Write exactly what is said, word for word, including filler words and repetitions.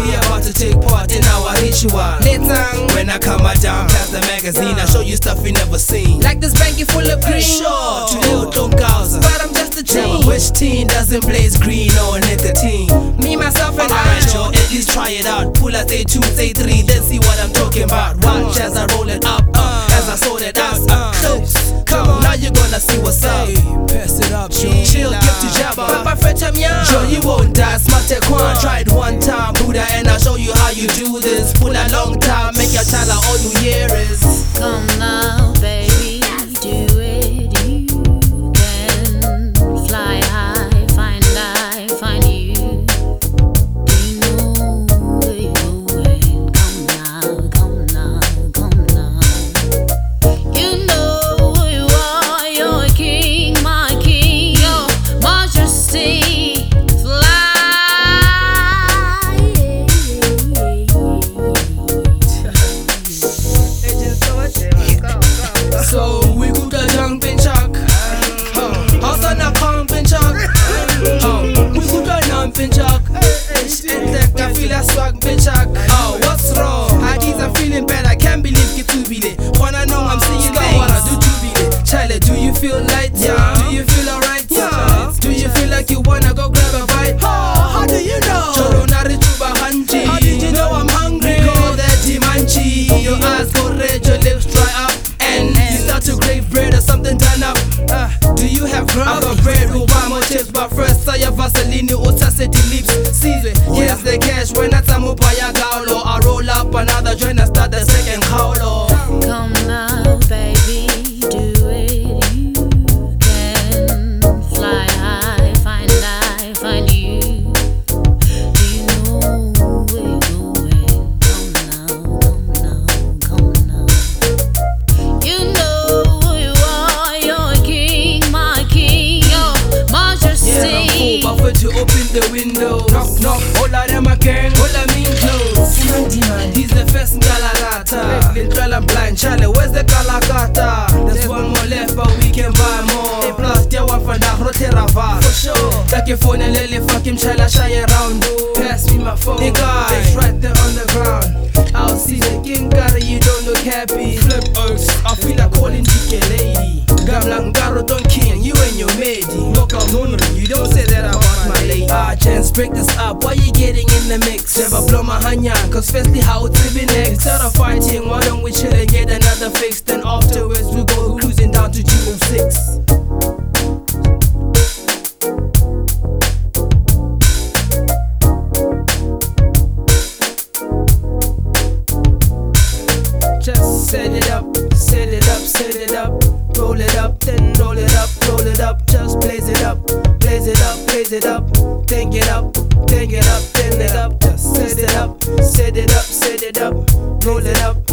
We about to take part in our ritual. Later, When I come down past the magazine, I show you stuff you never seen. like this banky full of green. Sure, today we don't cause. But I'm just a teen. Which teen doesn't blaze green or nicotine? Me, myself, and Alright, I. yo, at least try it out. Pull out say two, say three, then see what I'm talking about. Watch as I roll it up, uh, as I sort it out. Uh, close, come on, now you're gonna see what's up. Pass it up, Chill, chill, give to Jabba. Papa Fetch him young. Sure you won't die, smart tech one. Try it one time, Buddha, and I'll show you how you do this. Pull a long time, make your child all you hear is. Come now, baby, do it. You can fly high, find I, find you. We know where you're going. Come now, come now, come now. You know who you are, you're a king, my king, your majesty. Fly. So we go to jump in chuck. House on a pump in chuck. We go to jump in chuck. I feel a swag in chuck. Oh, what's wrong? I guess I'm feeling bad. I can't believe it to be there. Wanna know I'm seeing things. What I do to be there. Charlie, do you feel light? Yeah. Do you feel alright? Yeah. Do you feel like you wanna go grab a bite? Oh, how do you know? Choro nari tuba hanji. How did you know I'm hungry? Call that Dimanchi. Your eyes go red, your lips dry up. And you start to crave bread or something done up. Uh, do you have grub? I got bread with one more chips, but first I have Vaseline or Sassity lips. See, here's the cash when I time up by a gaulo. I roll up another joint and start the second caulo. Come now, baby, do it. You can fly high, find I, find you. Do you know where you're going? Come now, come now, come now. You know who you are, you're a king, my king, your Yeah, majesty. I'm full, but to open the window. Knock, knock, all of them are gang, all I mean clothes. He's the first in Galarata. Literal and blind, Charlie, where's the Galakata? There's one more left, but we can buy more. A plus, there one for that Roterava. For sure. Take your phone and let it fuck him, Charlie, shy around, dude. Pass me my phone. The guy, it's right there on the ground. I'll see the king, gotta, you don't look happy. Flip Oaks, I feel like calling D K lady. Gamlangaro don't king, you and your maid. Look out, no, no, you don't say that about my lady. Ah, chance, break this up, why you getting in the mix? Never blow my hanya, cause firstly, how it's living next. Instead of fighting, why don't we chill and get another fix? Then afterwards, we go cruising down to G O six. Just set it up, set it up, set it up. Roll it up, then roll it up, roll it up. Just blaze it up, blaze it up, blaze it up. Think it up, think it up, think it up. Just set it up, set it up, set it up. Roll it up,